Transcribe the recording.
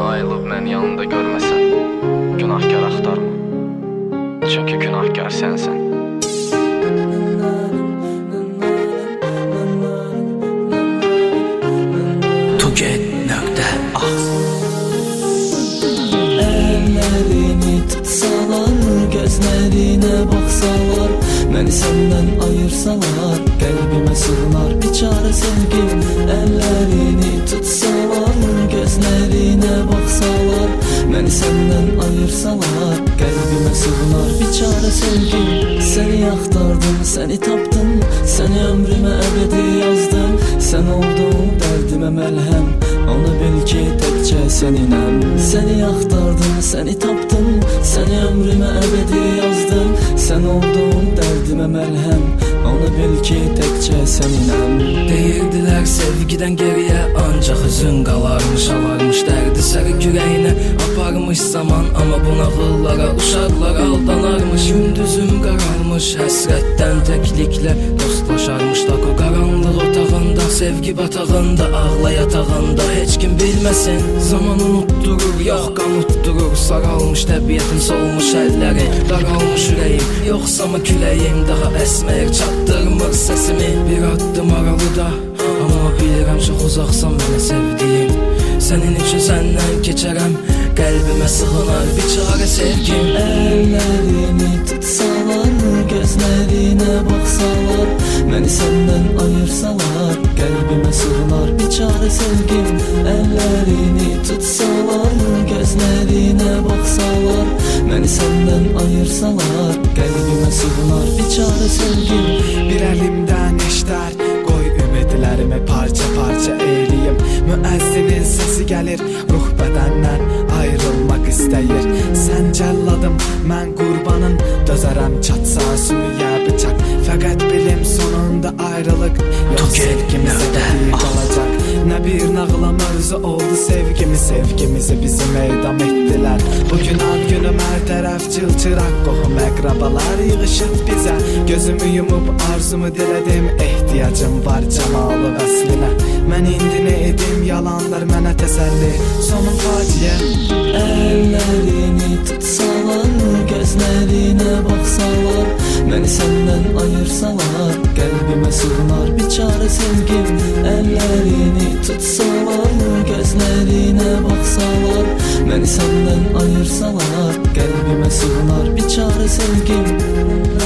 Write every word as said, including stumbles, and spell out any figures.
ayılıb mən yanında görməsən, günahkar axtarma. Çünki günahkar sənsən. Tuget nöqtə az. Əllərini tutsalar, gözlərinə baxsalar, məni səndən ayırsalar, qəlbimə sığınar biçarə sevgim. Əllərini tutsalar, gözlərinə baxsalar, məni səndən ayırsalar, qəlbimə sığınar biçarə sevgim. Səni axtardım, səni tapdım, səni ömrümə əbədi yazdım. Sən oldun dərdimə məlhəm, onu bil ki təkcə səninəm. Səni axtardım, səni tapdım, səni ömrümə əbədi yazdım. Sən oldun dərdimə məlhəm, onu bil ki təkcə səninəm. Deyirdilər sevgidən geriyə ancaq hüzün qalarmış, alarmış dərdi səri kürəyinə aparmış zaman. Amma bu nağıllara uşaqlar aldanarmış. Gündüzüm qaralmış həsrətdən təkliklə dostlaşarmış. Da o qaranlıq otağında, sevgi batağında, ağla yatağında heç kim bilməsin. Zaman unutturur, yox qanutturur. Saralmış təbiətin solmuş əlləri, daralmış ürəyim, yoxsa mı küləyim daha əsməyir, çatdırmır səsimi. Bir addım aralıda, amma bilirəm çox uzaqsan mənə sevdiyim. Sənin üçün səndən keçərəm, qəlbimə sığınar biçarə sevgim. Əllərini tutsalar, gözlərinə baxsalar, məni səndən ayırsalar, qəlbimə sığınar biçarə sevgim. Əllərini tutsalar, gözlərinə baxsalar, məni səndən ayırsalar, qəlbimə sığınar biçarə sevgim. Bir əlimdən eşlər, qoy ümidlərimi parça-parça eyləyim. Müəzzinin səsi gəlir, ruh bədəndən ayrılmaq istəyir. Sən cəlladım, mən qurbanın, dözərəm çatsa sümüyə bıçaq. Fəqət bilim sonunda ayrılıq, yox sevgimizə bir qalacaq. Nə bir nağıla mövzu oldu sevgimiz, sevgimizi bizim eydam etdilər. Bugün ad günü hər tərəf çılçıraq, qohum əqrabalar yığışıb bizə. Gözümü yumub arzumu dilədim, ehtiyacım var cəmalı vəslinə. Mən indi nə edim, yalanlar mənə təsəlli, sonum faciə. Əllərini tutsalar, gözlərinə baxsalar, məni səndən ayırsalar, qəlbimə sığınar biçarə sevgim. Əllərini tutsalar, gözlərinə baxsalar, məni səndən ayırsalar, qəlbimə sığınar biçarə sevgim.